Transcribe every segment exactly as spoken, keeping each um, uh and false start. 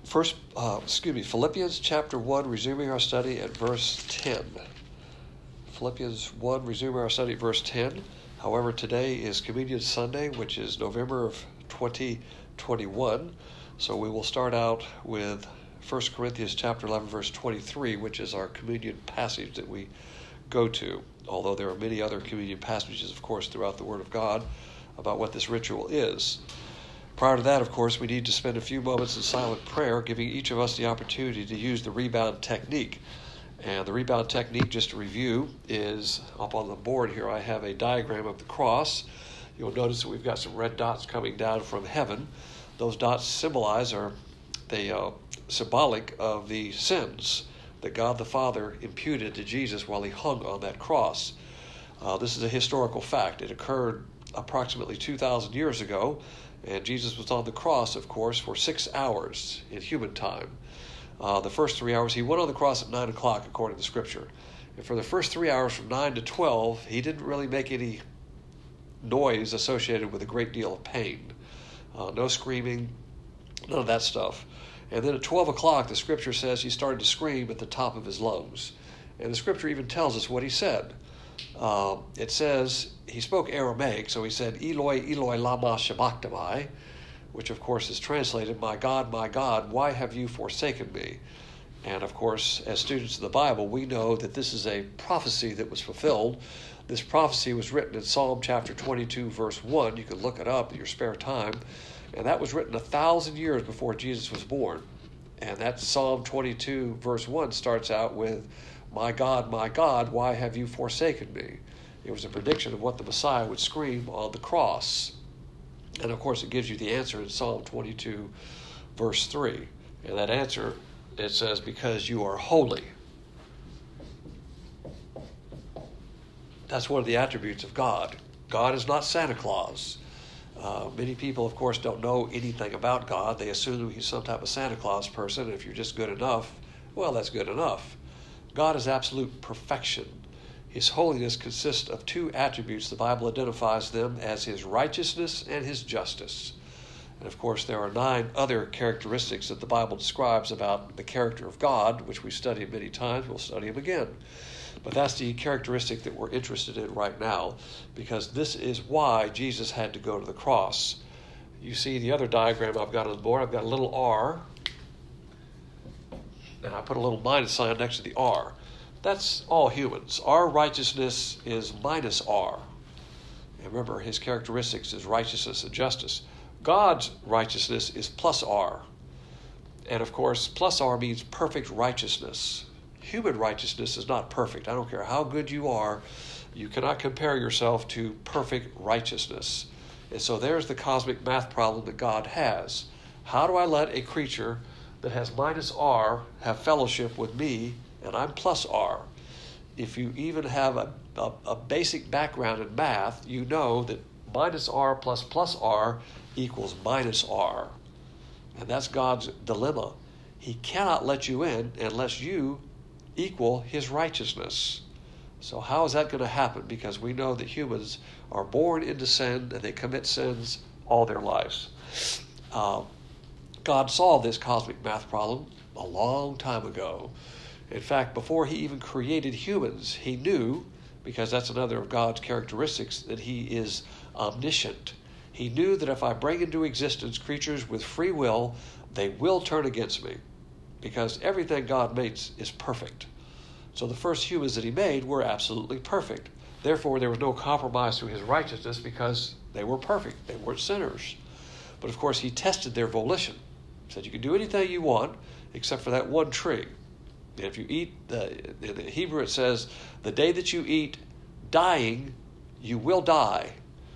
First, uh, excuse me, Philippians chapter one, resuming our study at verse ten. Philippians one, resuming our study at verse ten. However, today is Communion Sunday, which is November of twenty twenty-one. So we will start out with First Corinthians chapter eleven, verse twenty-three, which is our communion passage that we go to. Although there are many other communion passages, of course, throughout the Word of God about what this ritual is. Prior to that, of course, we need to spend a few moments in silent prayer, giving each of us the opportunity to use the rebound technique. And the rebound technique, just to review, is up on the board here. I have a diagram of the cross. You'll notice that we've got some red dots coming down from heaven. Those dots symbolize, or they uh, symbolic of the sins that God the Father imputed to Jesus while he hung on that cross. Uh, this is a historical fact. It occurred approximately two thousand years ago. And Jesus was on the cross, of course, for six hours in human time. Uh, the first three hours, he went on the cross at nine o'clock, according to Scripture. And for the first three hours, from nine to twelve, he didn't really make any noise associated with a great deal of pain. Uh, no screaming, none of that stuff. And then at twelve o'clock, the Scripture says he started to scream at the top of his lungs. And the Scripture even tells us what he said. Uh, it says, he spoke Aramaic, so he said, Eloi, Eloi, lama sabachthani, which of course is translated, my God, my God, why have you forsaken me? And of course, as students of the Bible, we know that this is a prophecy that was fulfilled. This prophecy was written in Psalm chapter twenty-two, verse one. You can look it up in your spare time. And that was written a thousand years before Jesus was born. And that Psalm twenty-two, verse one starts out with, my God, my God, why have you forsaken me? It was a prediction of what the Messiah would scream on the cross. And of course, it gives you the answer in Psalm twenty-two, verse three. And that answer, it says, because you are holy. That's one of the attributes of God. God is not Santa Claus. Uh, many people, of course, don't know anything about God. They assume he's some type of Santa Claus person. And if you're just good enough, well, that's good enough. God is absolute perfection. His holiness consists of two attributes. The Bible identifies them as his righteousness and his justice. And of course, there are nine other characteristics that the Bible describes about the character of God, which we've studied many times. We'll study them again. But that's the characteristic that we're interested in right now, because this is why Jesus had to go to the cross. You see the other diagram I've got on the board. I've got a little R, and I put a little minus sign next to the R. That's all humans. Our righteousness is minus R. And remember, his characteristics is righteousness and justice. God's righteousness is plus R. And of course, plus R means perfect righteousness. Human righteousness is not perfect. I don't care how good you are. You cannot compare yourself to perfect righteousness. And so there's the cosmic math problem that God has. How do I let a creature that has minus R have fellowship with me, and I'm plus R? If you even have a, a, a basic background in math, you know that minus R plus plus R equals minus R. And that's God's dilemma. He cannot let you in unless you equal his righteousness. So how is that going to happen? Because we know that humans are born into sin and they commit sins all their lives. Uh, God solved this cosmic math problem a long time ago. In fact, before he even created humans, he knew, because that's another of God's characteristics, that he is omniscient. He knew that if I bring into existence creatures with free will, they will turn against me, because everything God makes is perfect. So the first humans that he made were absolutely perfect. Therefore, there was no compromise to his righteousness because they were perfect. They weren't sinners. But of course, he tested their volition. He said, you can do anything you want except for that one tree. And if you eat, uh, in the Hebrew it says, the day that you eat dying, you will die.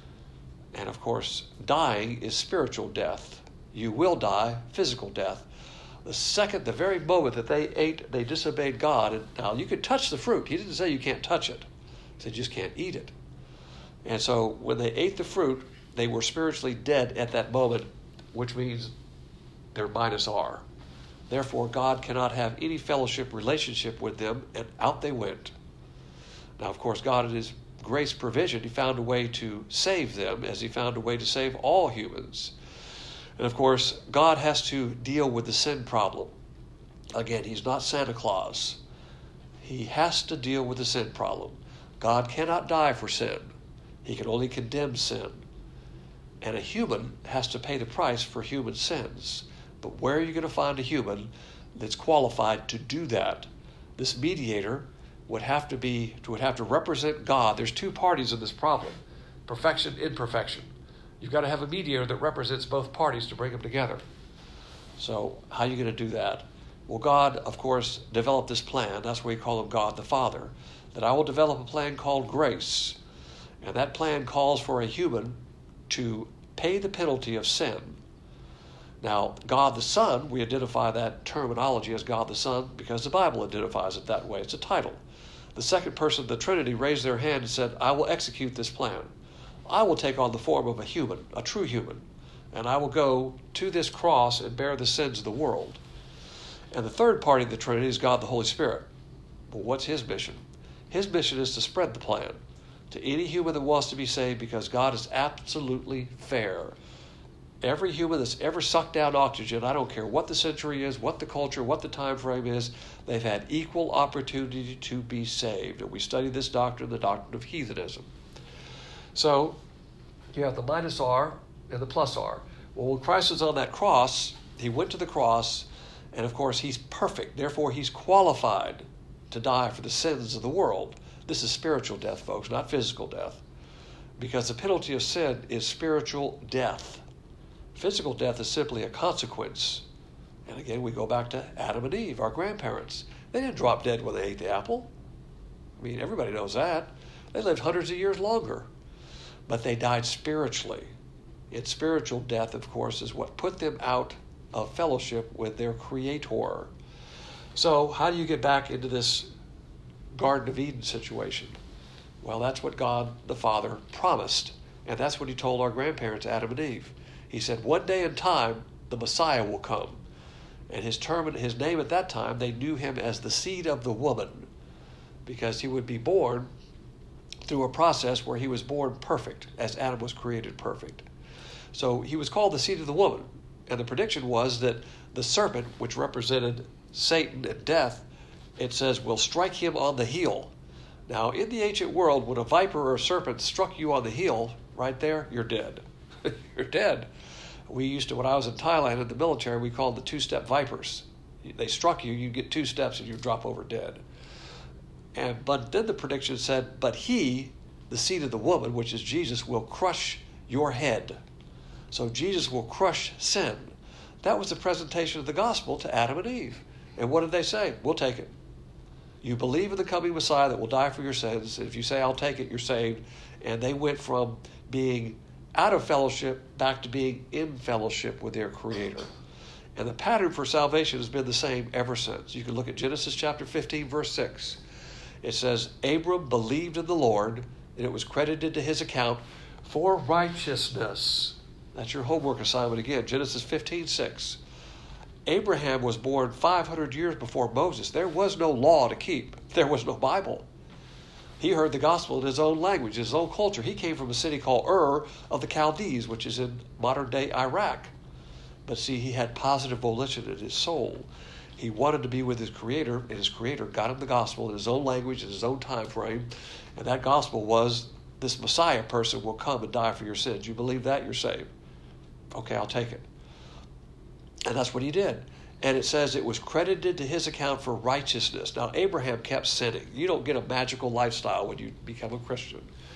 And of course, dying is spiritual death. You will die physical death. The second, the very moment that they ate, they disobeyed God. And now, you could touch the fruit. He didn't say you can't touch it. He said you just can't eat it. And so when they ate the fruit, they were spiritually dead at that moment, which means they're minus R. Therefore, God cannot have any fellowship relationship with them, and out they went. Now, of course, God in his grace provision, he found a way to save them, as he found a way to save all humans. And of course, God has to deal with the sin problem. Again, he's not Santa Claus. He has to deal with the sin problem. God cannot die for sin. He can only condemn sin. And a human has to pay the price for human sins. But where are you going to find a human that's qualified to do that? This mediator would have to be would have to represent God. There's two parties in this problem: perfection, imperfection. You've got to have a mediator that represents both parties to bring them together. So how are you going to do that? Well, God, of course, developed this plan. That's why we call him God the Father. That I will develop a plan called grace. And that plan calls for a human to pay the penalty of sin. Now, God the Son, we identify that terminology as God the Son because the Bible identifies it that way. It's a title. The second person of the Trinity raised their hand and said, I will execute this plan. I will take on the form of a human, a true human, and I will go to this cross and bear the sins of the world. And the third party of the Trinity is God the Holy Spirit. Well, what's his mission? His mission is to spread the plan to any human that wants to be saved, because God is absolutely fair. Every human that's ever sucked down oxygen, I don't care what the century is, what the culture, what the time frame is, they've had equal opportunity to be saved. And we study this doctrine, the doctrine of heathenism. So you have the minus R and the plus R. Well, when Christ was on that cross, he went to the cross, and of course he's perfect. Therefore, he's qualified to die for the sins of the world. This is spiritual death, folks, not physical death. Because the penalty of sin is spiritual death. Physical death is simply a consequence. And again, we go back to Adam and Eve, our grandparents. They didn't drop dead when they ate the apple. I mean, everybody knows that. They lived hundreds of years longer. But they died spiritually. And spiritual death, of course, is what put them out of fellowship with their Creator. So how do you get back into this Garden of Eden situation? Well, that's what God the Father promised. And that's what he told our grandparents, Adam and Eve. He said, one day in time, the Messiah will come. And his term, his name at that time, they knew him as the seed of the woman, because he would be born through a process where he was born perfect, as Adam was created perfect. So he was called the seed of the woman. And the prediction was that the serpent, which represented Satan and death, it says, will strike him on the heel. Now, in the ancient world, when a viper or a serpent struck you on the heel, right there, you're dead. You're dead. We used to, when I was in Thailand in the military, we called the two-step vipers. They struck you, you get two steps and you drop over dead. And but then the prediction said, but he, the seed of the woman, which is Jesus, will crush your head. So Jesus will crush sin. That was the presentation of the gospel to Adam and Eve. And what did they say? We'll take it. You believe in the coming Messiah that will die for your sins. If you say, I'll take it, you're saved. And they went from being out of fellowship back to being in fellowship with their Creator. And the pattern for salvation has been the same ever since. You can look at Genesis chapter fifteen, verse six. It says, Abram believed in the Lord, and it was credited to his account for righteousness. That's your homework assignment again, Genesis fifteen, six. Abraham was born five hundred years before Moses. There was no law to keep. There was no Bible. He heard the gospel in his own language, his own culture. He came from a city called Ur of the Chaldees, which is in modern-day Iraq. But see, he had positive volition in his soul. He wanted to be with his Creator, and his Creator got him the gospel in his own language, in his own time frame. And that gospel was, this Messiah person will come and die for your sins. You believe that? You're saved. Okay, I'll take it. And that's what he did. And it says it was credited to his account for righteousness. Now, Abraham kept sinning. You don't get a magical lifestyle when you become a Christian.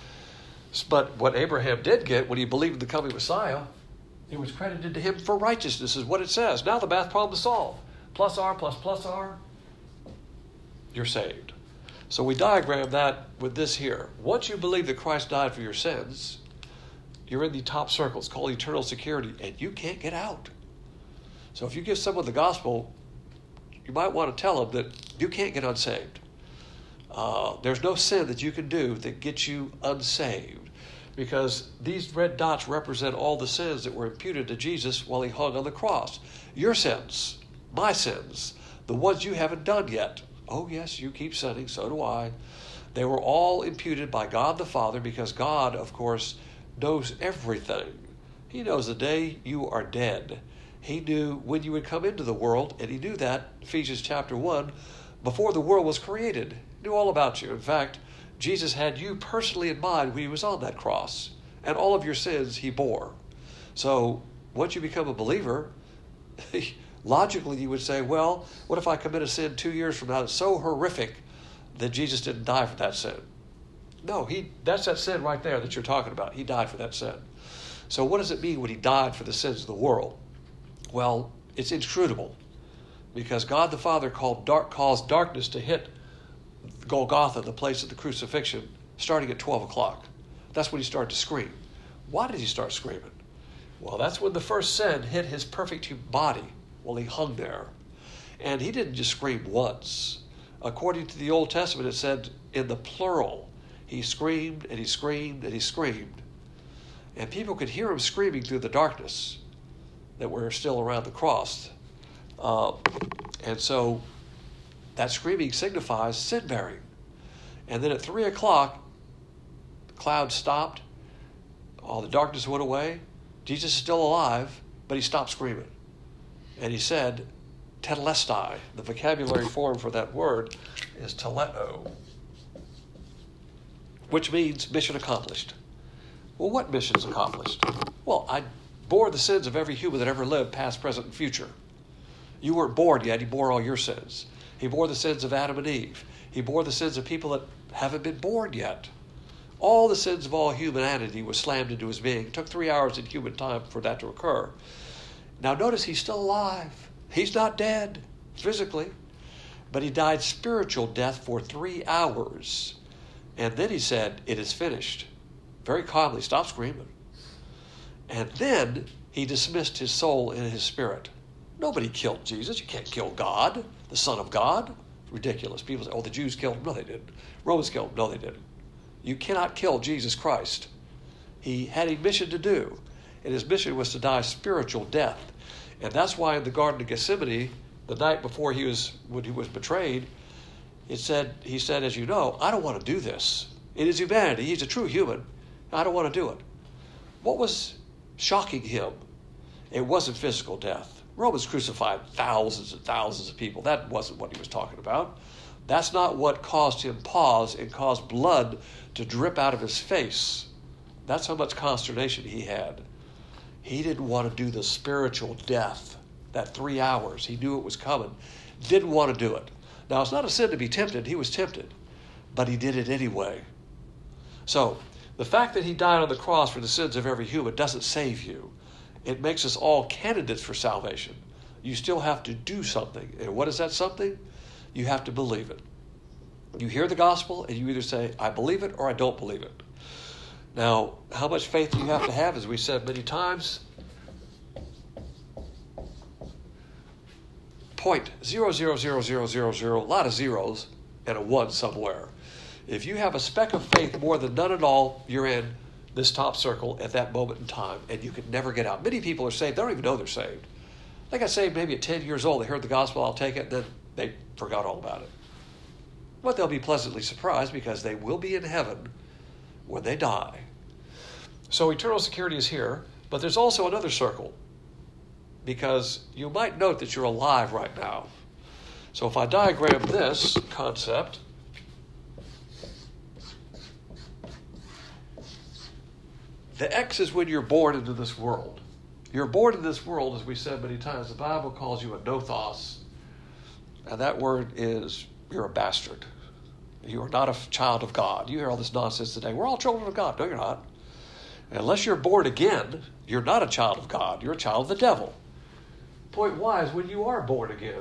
But what Abraham did get, when he believed in the coming Messiah, it was credited to him for righteousness, is what it says. Now the math problem is solved. Plus R plus plus R, you're saved. So we diagram that with this here. Once you believe that Christ died for your sins, you're in the top circle. It's called eternal security, and you can't get out. So if you give someone the gospel, you might want to tell them that you can't get unsaved. Uh, there's no sin that you can do that gets you unsaved, because these red dots represent all the sins that were imputed to Jesus while he hung on the cross. Your sins, my sins, the ones you haven't done yet. Oh yes, you keep sinning, so do I. They were all imputed by God the Father, because God, of course, knows everything. He knows the day you are dead. He knew when you would come into the world, and he knew that, Ephesians chapter one, before the world was created. He knew all about you. In fact, Jesus had you personally in mind when he was on that cross, and all of your sins he bore. So once you become a believer, logically you would say, well, what if I commit a sin two years from now that's so horrific that Jesus didn't die for that sin? No, he that's that sin right there that you're talking about. He died for that sin. So what does it mean when he died for the sins of the world? Well, it's inscrutable, because God the Father called dark, caused darkness to hit Golgotha, the place of the crucifixion, starting at twelve o'clock. That's when he started to scream. Why did he start screaming? Well, that's when the first sin hit his perfect body while he hung there. And he didn't just scream once. According to the Old Testament, it said in the plural, he screamed and he screamed and he screamed. And people could hear him screaming through the darkness that were still around the cross. Uh, and so that screaming signifies sin bearing. And then at three o'clock, the cloud stopped, all the darkness went away. Jesus is still alive, but he stopped screaming. And he said, tetelestai. The vocabulary form for that word is teleto, which means mission accomplished. Well, what mission is accomplished? Well, I bore the sins of every human that ever lived, past, present, and future. You weren't born yet. He bore all your sins. He bore the sins of Adam and Eve. He bore the sins of people that haven't been born yet. All the sins of all humanity was slammed into his being. It took three hours in human time for that to occur. Now notice he's still alive. He's not dead physically, but he died spiritual death for three hours. And then he said, it is finished. Very calmly, stop screaming. And then he dismissed his soul and his spirit. Nobody killed Jesus. You can't kill God, the Son of God. It's ridiculous. People say, oh, the Jews killed him. No, they didn't. Romans killed him. No, they didn't. You cannot kill Jesus Christ. He had a mission to do, and his mission was to die spiritual death. And that's why in the Garden of Gethsemane, the night before he was, when he was betrayed, it said, he said, as you know, I don't want to do this. In his humanity, he's a true human. I don't want to do it. What was shocking him? It wasn't physical death. Romans crucified thousands and thousands of people. That wasn't what he was talking about. That's not what caused him pause and caused blood to drip out of his face. That's how much consternation he had. He didn't want to do the spiritual death, that three hours. He knew it was coming. Didn't want to do it. Now, it's not a sin to be tempted. He was tempted, but he did it anyway. So, the fact that he died on the cross for the sins of every human doesn't save you. It makes us all candidates for salvation. You still have to do something. And what is that something? You have to believe it. You hear the gospel and you either say, I believe it or I don't believe it. Now, how much faith do you have to have, as we said many times? Point zero zero zero zero zero zero, a lot of zeros and a one somewhere. If you have a speck of faith more than none at all, you're in this top circle at that moment in time, and you could never get out. Many people are saved. They don't even know they're saved. They got saved maybe at ten years old. They heard the gospel, I'll take it, and then they forgot all about it. But they'll be pleasantly surprised because they will be in heaven when they die. So eternal security is here, but there's also another circle, because you might note that you're alive right now. So if I diagram this concept, the X is when you're born into this world. You're born in this world, as we said many times. The Bible calls you a nothos. And that word is, you're a bastard. You are not a child of God. You hear all this nonsense today. We're all children of God. No, you're not. Unless you're born again, you're not a child of God. You're a child of the devil. Point Y is when you are born again.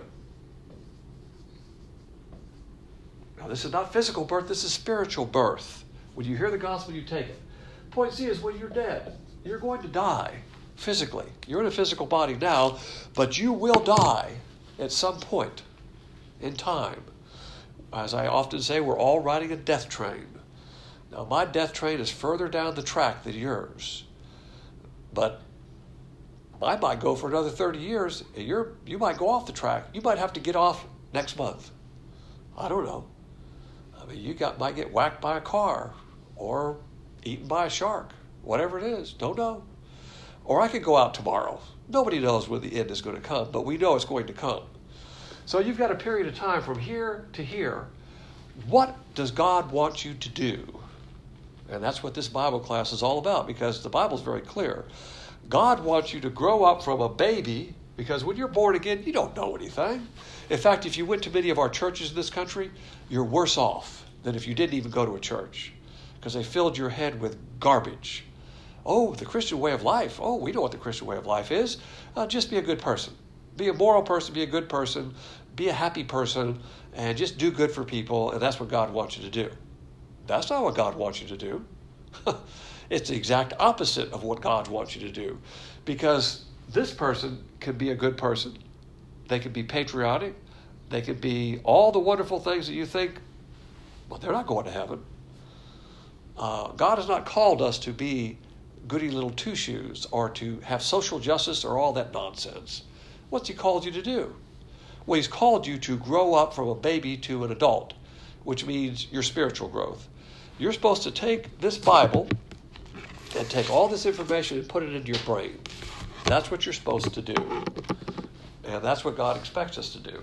Now, this is not physical birth. This is spiritual birth. When you hear the gospel, you take it. Point Z is when you're dead. You're going to die physically. You're in a physical body now, but you will die at some point in time. As I often say, we're all riding a death train. Now, my death train is further down the track than yours, but I might go for another thirty years, and you're, you might go off the track. You might have to get off next month. I don't know. I mean, you got might get whacked by a car or eaten by a shark, whatever it is. Don't know. Or I could go out tomorrow. Nobody knows when the end is going to come, but we know it's going to come. So you've got a period of time from here to here. What does God want you to do? And that's what this Bible class is all about, because the Bible is very clear. God wants you to grow up from a baby, because when you're born again, you don't know anything. In fact, if you went to many of our churches in this country, you're worse off than if you didn't even go to a church, because they filled your head with garbage. Oh, the Christian way of life. Oh, we know what the Christian way of life is. Uh, just be a good person. Be a moral person, be a good person, be a happy person, and just do good for people, and that's what God wants you to do. That's not what God wants you to do. It's the exact opposite of what God wants you to do, because this person can be a good person. They can be patriotic. They can be all the wonderful things that you think, but they're not going to heaven. Uh, God has not called us to be goody little two-shoes or to have social justice or all that nonsense. What's he called you to do? Well, he's called you to grow up from a baby to an adult, which means your spiritual growth. You're supposed to take this Bible and take all this information and put it into your brain. That's what you're supposed to do. And that's what God expects us to do.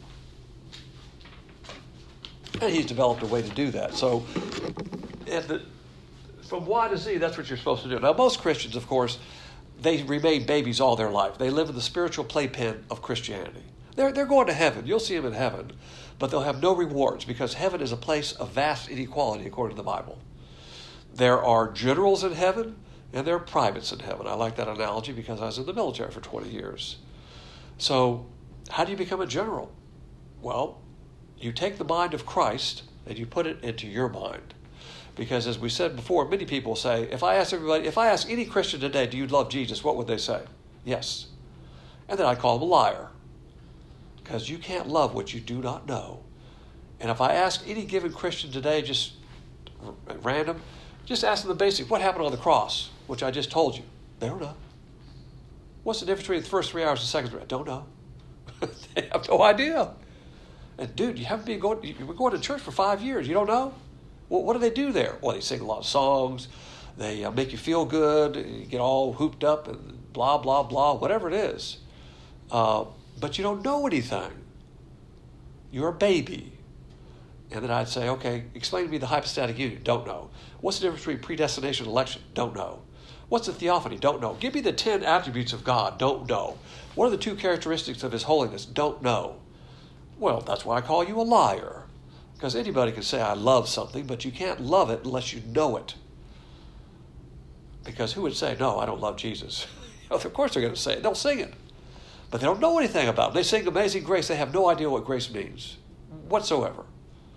And he's developed a way to do that. So at the, from Y to Z, that's what you're supposed to do. Now, most Christians, of course, they remain babies all their life. They live in the spiritual playpen of Christianity. They're, they're going to heaven. You'll see them in heaven. But they'll have no rewards, because heaven is a place of vast inequality according to the Bible. There are generals in heaven, and there are privates in heaven. I like that analogy because I was in the military for twenty years. So how do you become a general? Well, you take the mind of Christ and you put it into your mind. Because as we said before, many people say, if I ask everybody, if I ask any Christian today, do you love Jesus? What would they say? Yes. And then I call them a liar. Because you can't love what you do not know. And if I ask any given Christian today, just random, just ask them the basic, what happened on the cross? Which I just told you. They don't know. What's the difference between the first three hours and the second three hours? Don't know. They have no idea. And dude, you haven't been going, you've been going to church for five years. You don't know? Well, what do they do there? Well, they sing a lot of songs. They uh, make you feel good. You get all hooped up and blah, blah, blah, whatever it is. Uh, but you don't know anything. You're a baby. And then I'd say, okay, explain to me the hypostatic union. Don't know. What's the difference between predestination and election? Don't know. What's the theophany? Don't know. Give me the ten attributes of God. Don't know. What are the two characteristics of his holiness? Don't know. Well, that's why I call you a liar. Because anybody can say, I love something, but you can't love it unless you know it. Because who would say, no, I don't love Jesus? Of course they're going to say it. They'll sing it. But they don't know anything about it. They sing Amazing Grace. They have no idea what grace means whatsoever.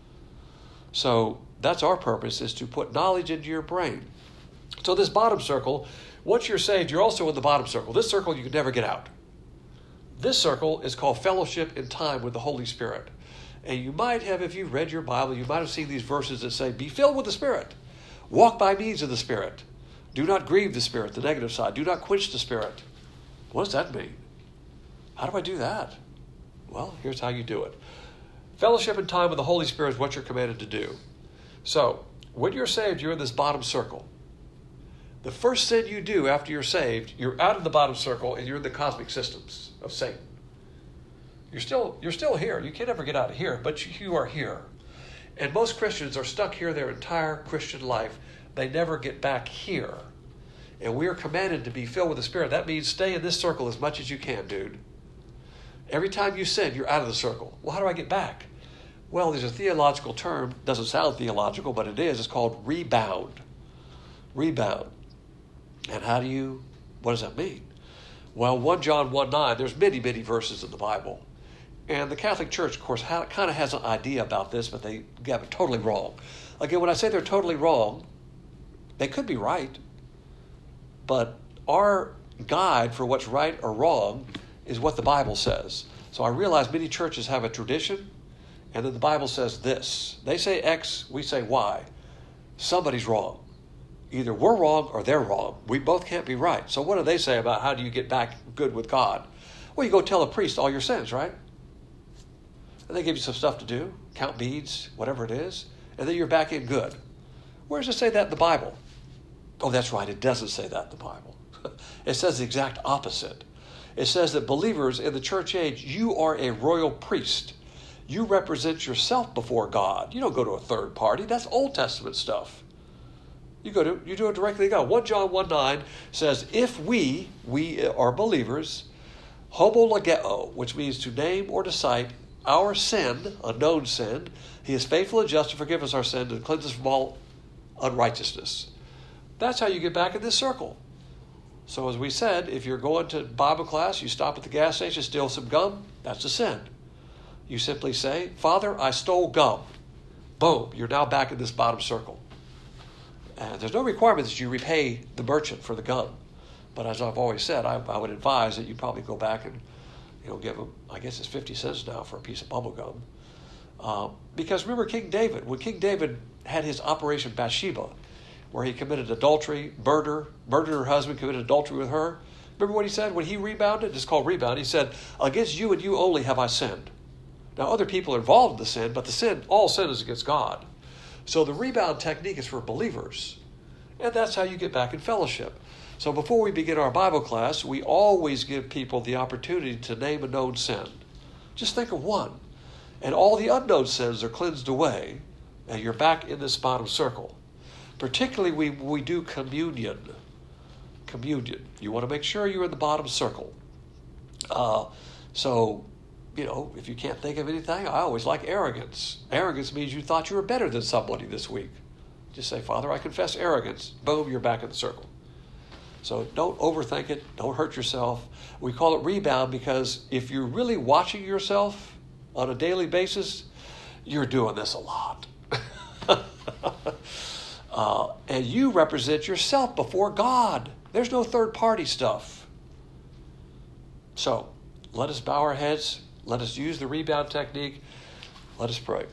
So that's our purpose, is to put knowledge into your brain. So this bottom circle, once you're saved, you're also in the bottom circle. This circle you can never get out. This circle is called fellowship in time with the Holy Spirit. And you might have, if you've read your Bible, you might have seen these verses that say, be filled with the Spirit. Walk by means of the Spirit. Do not grieve the Spirit, the negative side. Do not quench the Spirit. What does that mean? How do I do that? Well, here's how you do it. Fellowship in time with the Holy Spirit is what you're commanded to do. So, when you're saved, you're in this bottom circle. The first sin you do after you're saved, you're out of the bottom circle and you're in the cosmic systems of Satan. You're still, you're still here. You can't ever get out of here, but you, you are here. And most Christians are stuck here their entire Christian life. They never get back here. And we are commanded to be filled with the Spirit. That means stay in this circle as much as you can, dude. Every time you sin, you're out of the circle. Well, how do I get back? Well, there's a theological term. Doesn't sound theological, but it is. It's called rebound. Rebound. And how do you, what does that mean? Well, First John one nine, there's many, many verses in the Bible. And the Catholic Church, of course, ha- kind of has an idea about this, but they have it totally wrong. Again, when I say they're totally wrong, they could be right. But our guide for what's right or wrong is what the Bible says. So I realize many churches have a tradition, and then the Bible says this. They say X, we say Y. Somebody's wrong. Either we're wrong or they're wrong. We both can't be right. So what do they say about how do you get back good with God? Well, you go tell a priest all your sins, right? And they give you some stuff to do, count beads, whatever it is, and then you're back in good. Where does it say that in the Bible? Oh, that's right, it doesn't say that in the Bible. It says the exact opposite. It says that believers in the church age, you are a royal priest. You represent yourself before God. You don't go to a third party. That's Old Testament stuff. You go to you do it directly to God. First John one nine says, if we, we are believers, homologeo, which means to name or to cite our sin, a known sin, he is faithful and just to forgive us our sin and cleanse us from all unrighteousness. That's how you get back in this circle. So as we said, if you're going to Bible class, you stop at the gas station, steal some gum, that's a sin. You simply say, Father, I stole gum. Boom, you're now back in this bottom circle. And there's no requirement that you repay the merchant for the gum. But as I've always said, I, I would advise that you probably go back and, you know, give them, I guess it's fifty cents now for a piece of bubble gum. Uh, because remember King David, when King David had his Operation Bathsheba, where he committed adultery, murder, murdered her husband, committed adultery with her. Remember what he said when he rebounded? It's called rebound. He said, against you and you only have I sinned. Now other people are involved in the sin, but the sin, all sin is against God. So the rebound technique is for believers. And that's how you get back in fellowship. So before we begin our Bible class, we always give people the opportunity to name a known sin. Just think of one. And all the unknown sins are cleansed away, and you're back in this bottom circle. Particularly we we do communion. Communion. You want to make sure you're in the bottom circle. Uh, so, you know, if you can't think of anything, I always like arrogance. Arrogance means you thought you were better than somebody this week. Just say, Father, I confess arrogance. Boom, you're back in the circle. So don't overthink it. Don't hurt yourself. We call it rebound because if you're really watching yourself on a daily basis, you're doing this a lot. Uh, and you represent yourself before God. There's no third-party stuff. So, let us bow our heads. Let us use the rebound technique. Let us pray.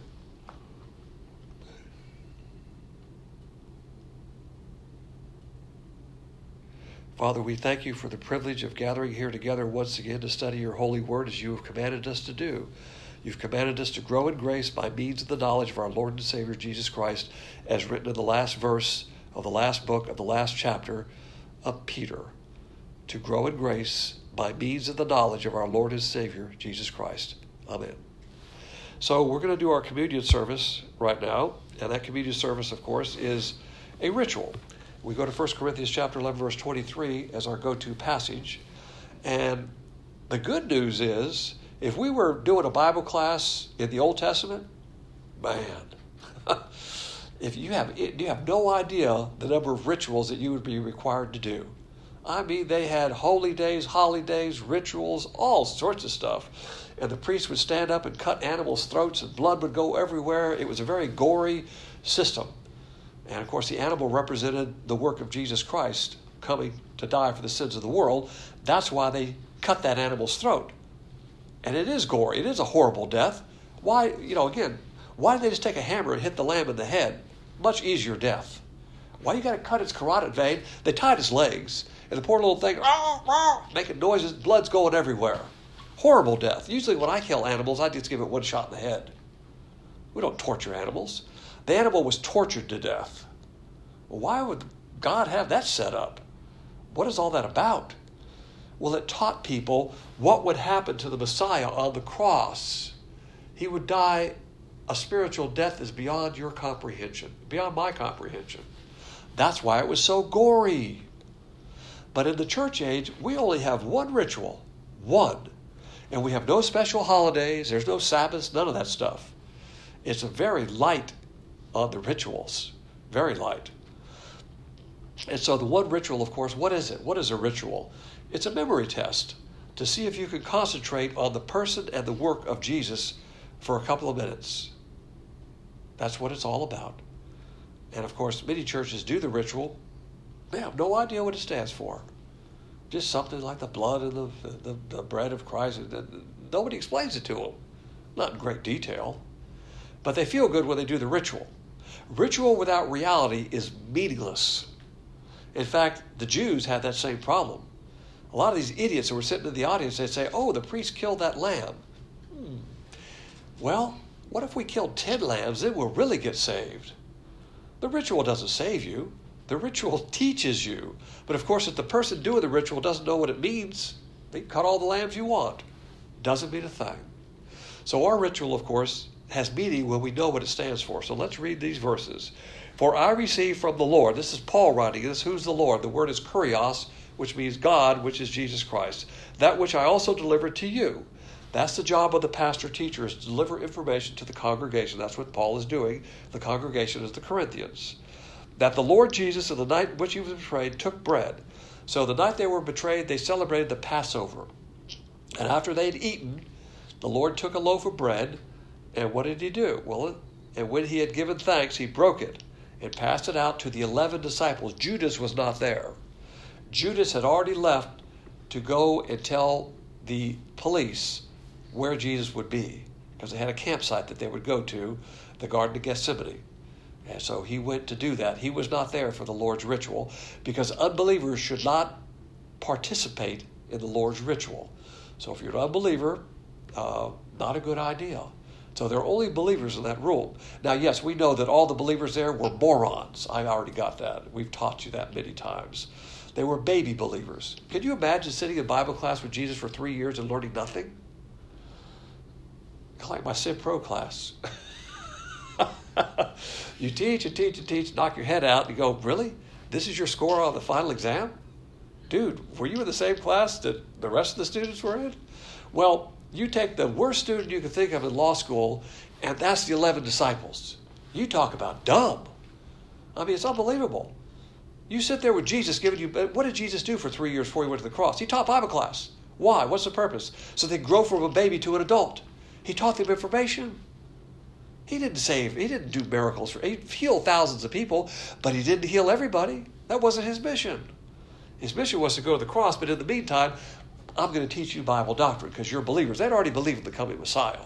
Father, we thank you for the privilege of gathering here together once again to study your holy word as you have commanded us to do. You've commanded us to grow in grace by means of the knowledge of our Lord and Savior Jesus Christ, as written in the last verse of the last book of the last chapter of Peter. To grow in grace by means of the knowledge of our Lord and Savior Jesus Christ. Amen. So we're going to do our communion service right now, and that communion service, of course, is a ritual. We go to First Corinthians chapter eleven, verse twenty-three as our go-to passage. And the good news is, if we were doing a Bible class in the Old Testament, man, if you have you have no idea the number of rituals that you would be required to do. I mean, they had holy days, holidays, rituals, all sorts of stuff. And the priest would stand up and cut animals' throats and blood would go everywhere. It was a very gory system. And of course, the animal represented the work of Jesus Christ coming to die for the sins of the world. That's why they cut that animal's throat. And it is gory. It is a horrible death. Why, you know, again, why did they just take a hammer and hit the lamb in the head? Much easier death. Why you got to cut its carotid vein? They tied its legs. And the poor little thing, rah, rah, making noises, blood's going everywhere. Horrible death. Usually when I kill animals, I just give it one shot in the head. We don't torture animals. The animal was tortured to death. Well, why would God have that set up? What is all that about? Well, it taught people what would happen to the Messiah on the cross. He would die a spiritual death is beyond your comprehension, beyond my comprehension. That's why it was so gory. But in the church age, we only have one ritual, one. And we have no special holidays, there's no Sabbaths, none of that stuff. It's a very light on the rituals, very light. And so the one ritual, of course, what is it? What is a ritual? It's a memory test to see if you can concentrate on the person and the work of Jesus for a couple of minutes. That's what it's all about. And of course, many churches do the ritual. They have no idea what it stands for. Just something like the blood and the, the, the bread of Christ. Nobody explains it to them. Not in great detail. But they feel good when they do the ritual. Ritual without reality is meaningless. In fact, the Jews had that same problem. A lot of these idiots who were sitting in the audience, they'd say, oh, the priest killed that lamb. Hmm. Well, what if we killed ten lambs? Then we'll really get saved. The ritual doesn't save you. The ritual teaches you. But of course, if the person doing the ritual doesn't know what it means, they can cut all the lambs you want. Doesn't mean a thing. So our ritual, of course, has meaning when we know what it stands for. So let's read these verses. For I received from the Lord, this is Paul writing this, who's the Lord? The word is kurios, which means God, which is Jesus Christ. That which I also delivered to you. That's the job of the pastor teacher, is to deliver information to the congregation. That's what Paul is doing. The congregation is the Corinthians. That the Lord Jesus, on the night in which he was betrayed, took bread. So the night they were betrayed, they celebrated the Passover. And after they had eaten, the Lord took a loaf of bread, and what did he do? Well, and when he had given thanks, he broke it and passed it out to the eleven disciples. Judas was not there. Judas had already left to go and tell the police where Jesus would be, because they had a campsite that they would go to, the Garden of Gethsemane. And so he went to do that. He was not there for the Lord's ritual, because unbelievers should not participate in the Lord's ritual. So if you're an unbeliever, uh, not a good idea. So there are only believers in that room. Now, yes, we know that all the believers there were morons. I already got that. We've taught you that many times. They were baby believers. Can you imagine sitting in Bible class with Jesus for three years and learning nothing? Like my Civ Pro class. You teach and teach and teach, knock your head out, and you go, really? This is your score on the final exam? Dude, were you in the same class that the rest of the students were in? Well, you take the worst student you can think of in law school, and that's the eleven disciples. You talk about dumb. I mean, it's unbelievable. You sit there with Jesus giving you, what did Jesus do for three years before he went to the cross? He taught Bible class. Why? What's the purpose? So they grow from a baby to an adult. He taught them information. He didn't save, he didn't do miracles. For, he healed thousands of people, but he didn't heal everybody. That wasn't his mission. His mission was to go to the cross, but in the meantime, I'm going to teach you Bible doctrine because you're believers. They'd already believed in the coming Messiah.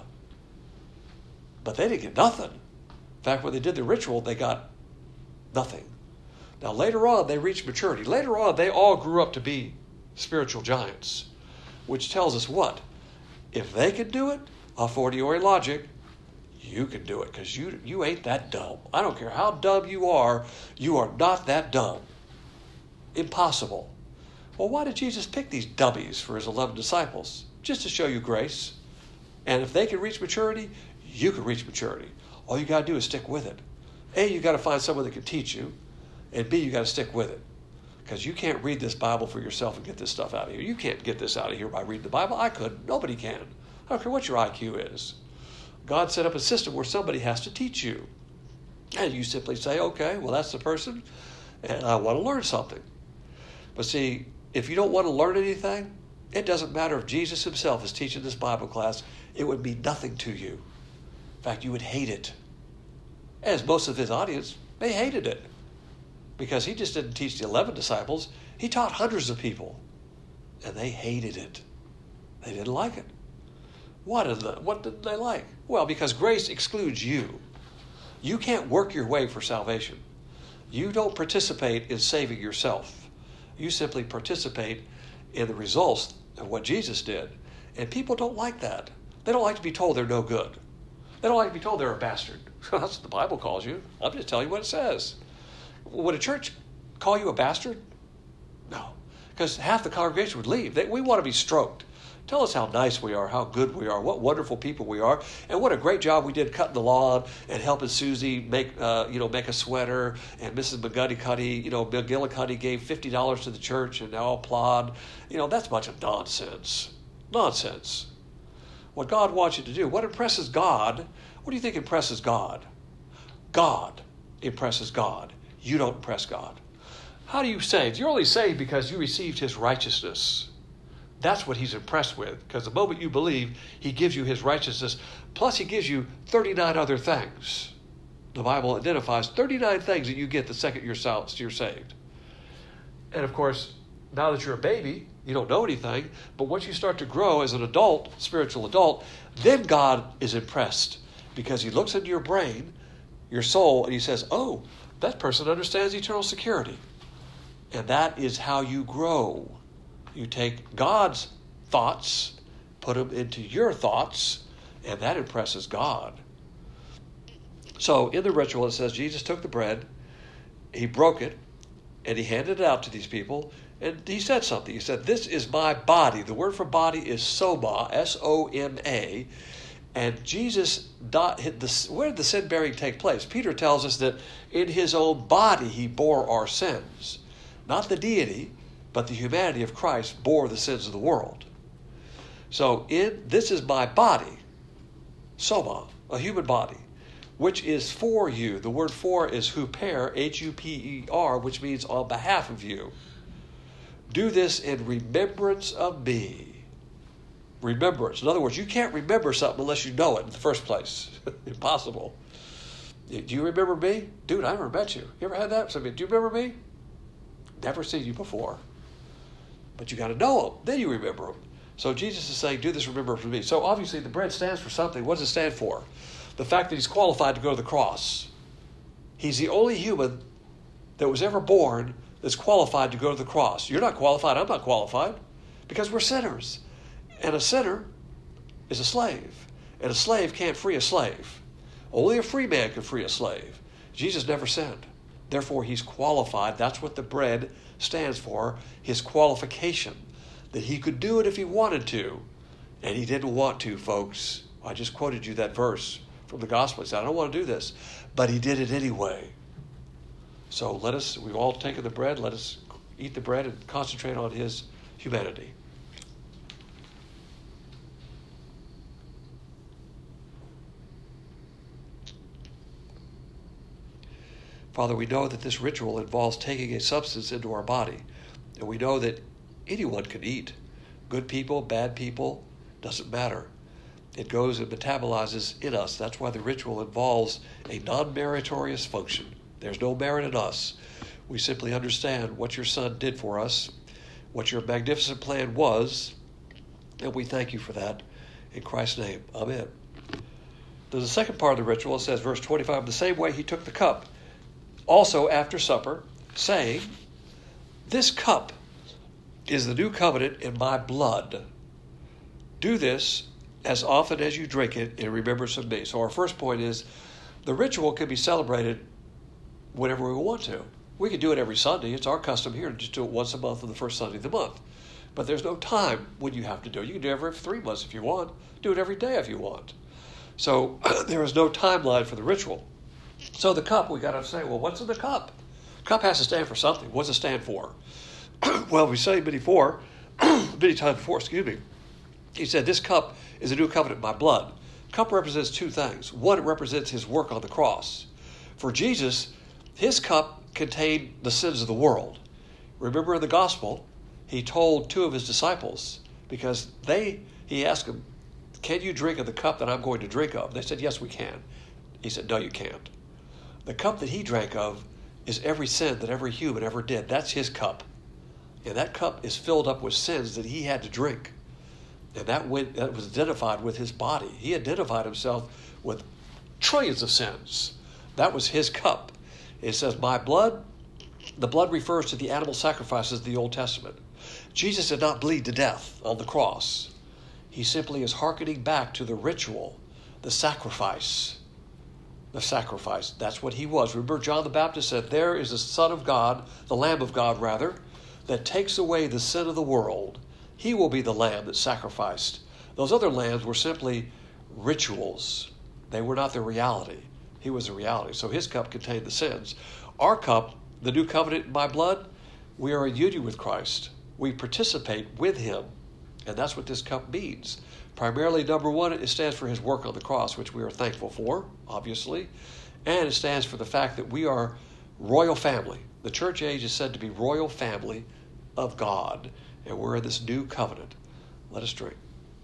But they didn't get nothing. In fact, when they did the ritual, they got nothing. Now, later on, they reached maturity. Later on, they all grew up to be spiritual giants, which tells us what? If they could do it, a fortiori logic, you can do it because you, you ain't that dumb. I don't care how dumb you are, you are not that dumb. Impossible. Well, why did Jesus pick these dummies for his eleven disciples? Just to show you grace. And if they can reach maturity, you can reach maturity. All you got to do is stick with it. A, you got to find someone that can teach you. And B, you got to stick with it. Because you can't read this Bible for yourself and get this stuff out of here. You can't get this out of here by reading the Bible. I couldn't. Nobody can. I don't care what your I Q is. God set up a system where somebody has to teach you. And you simply say, okay, well, that's the person, and I want to learn something. But see, if you don't want to learn anything, it doesn't matter if Jesus himself is teaching this Bible class. It would mean nothing to you. In fact, you would hate it. As most of his audience, they hated it. Because he just didn't teach the eleven disciples. He taught hundreds of people. And they hated it. They didn't like it. What did, the, what did they like? Well, because grace excludes you. You can't work your way for salvation. You don't participate in saving yourself. You simply participate in the results of what Jesus did. And people don't like that. They don't like to be told they're no good. They don't like to be told they're a bastard. That's what the Bible calls you. I'm just telling you what it says. Would a church call you a bastard? No. Because half the congregation would leave. They, we want to be stroked. Tell us how nice we are, how good we are, what wonderful people we are, and what a great job we did cutting the lawn and helping Susie make, uh, you know, make a sweater. And Missus McGillicuddy, you know, McGillicuddy gave fifty dollars to the church, and they all applaud. You know, that's a bunch of nonsense. Nonsense. What God wants you to do, what impresses God, what do you think impresses God? God impresses God. You don't impress God. How do you save? You're only saved because you received his righteousness. That's what he's impressed with, because the moment you believe, he gives you his righteousness, plus he gives you thirty-nine other things. The Bible identifies thirty-nine things that you get the second you're saved. And of course, now that you're a baby, you don't know anything, but once you start to grow as an adult, spiritual adult, then God is impressed, because he looks into your brain, your soul, and he says, oh, that person understands eternal security. And that is how you grow. You take God's thoughts, put them into your thoughts, and that impresses God. So in the ritual it says Jesus took the bread, he broke it, and he handed it out to these people, and he said something. He said, this is my body. The word for body is soma, S O M A. And Jesus, where did the sin bearing take place? Peter tells us that in his own body he bore our sins. Not the deity, but the humanity of Christ bore the sins of the world. So in this is my body, soma, a human body, which is for you. The word for is huper, H U P E R, which means on behalf of you. Do this in remembrance of me. Remembrance. In other words, you can't remember something unless you know it in the first place. Impossible. Do you remember me? Dude, I never met you. You ever had that? Somebody, do you remember me? Never seen you before. But you got to know him. Then you remember him. So Jesus is saying, do this, remember for me. So obviously the bread stands for something. What does it stand for? The fact that he's qualified to go to the cross. He's the only human that was ever born that's qualified to go to the cross. You're not qualified. I'm not qualified. Because we're sinners. And a sinner is a slave. And a slave can't free a slave. Only a free man can free a slave. Jesus never sinned. Therefore, he's qualified. That's what the bread stands for. His qualification. That he could do it if he wanted to. And he didn't want to, folks. I just quoted you that verse from the gospel. He said, I don't want to do this. But he did it anyway. So let us, we've all taken the bread. Let us eat the bread and concentrate on his humanity. Father, we know that this ritual involves taking a substance into our body. And we know that anyone can eat. Good people, bad people, doesn't matter. It goes and metabolizes in us. That's why the ritual involves a non-meritorious function. There's no merit in us. We simply understand what your Son did for us, what your magnificent plan was, and we thank you for that. In Christ's name, amen. There's a second part of the ritual. It says, verse twenty-five, the same way he took the cup, also after supper, saying, this cup is the new covenant in my blood. Do this as often as you drink it in remembrance of me. So our first point is the ritual can be celebrated whenever we want to. We can do it every Sunday. It's our custom here to just do it once a month on the first Sunday of the month. But there's no time when you have to do it. You can do it every three months if you want. Do it every day if you want. So there is no timeline for the ritual. So the cup, we got to say, well, what's in the cup? Cup has to stand for something. What does it stand for? Well, we say many before, many times before, excuse me. He said, this cup is a new covenant in my blood. Cup represents two things. One, it represents his work on the cross. For Jesus, his cup contained the sins of the world. Remember in the gospel, he told two of his disciples, because they, he asked them, can you drink of the cup that I'm going to drink of? They said, yes, we can. He said, no, you can't. The cup that he drank of is every sin that every human ever did. That's his cup. And that cup is filled up with sins that he had to drink. And that, went, that was identified with his body. He identified himself with trillions of sins. That was his cup. It says, my blood, the blood refers to the animal sacrifices of the Old Testament. Jesus did not bleed to death on the cross. He simply is hearkening back to the ritual, the sacrifice. The sacrifice. That's what he was. Remember, John the Baptist said, there is the Son of God, the Lamb of God, rather, that takes away the sin of the world. He will be the lamb that's sacrificed. Those other lambs were simply rituals. They were not the reality. He was the reality. So his cup contained the sins. Our cup, the new covenant in my blood, we are in union with Christ. We participate with him. And that's what this cup means. Primarily, number one, it stands for his work on the cross, which we are thankful for, obviously. And it stands for the fact that we are royal family. The church age is said to be royal family of God. And we're in this new covenant. Let us drink.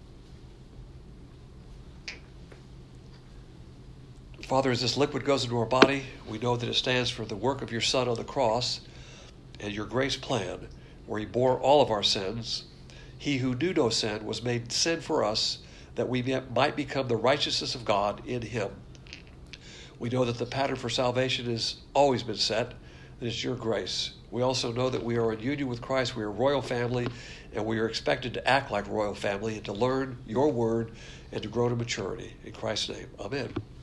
Father, as this liquid goes into our body, we know that it stands for the work of your Son on the cross and your grace plan, where he bore all of our sins. He who knew no sin was made sin for us, that we might become the righteousness of God in him. We know that the pattern for salvation has always been set, and it's your grace. We also know that we are in union with Christ. We are a royal family, and we are expected to act like royal family and to learn your word and to grow to maturity. In Christ's name, amen.